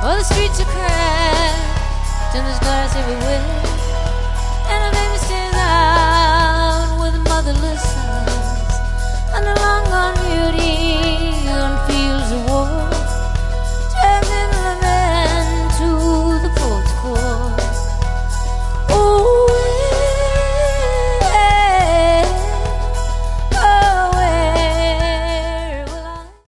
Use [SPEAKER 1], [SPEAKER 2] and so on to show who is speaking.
[SPEAKER 1] Oh, the streets are cracked and there's glass everywhere.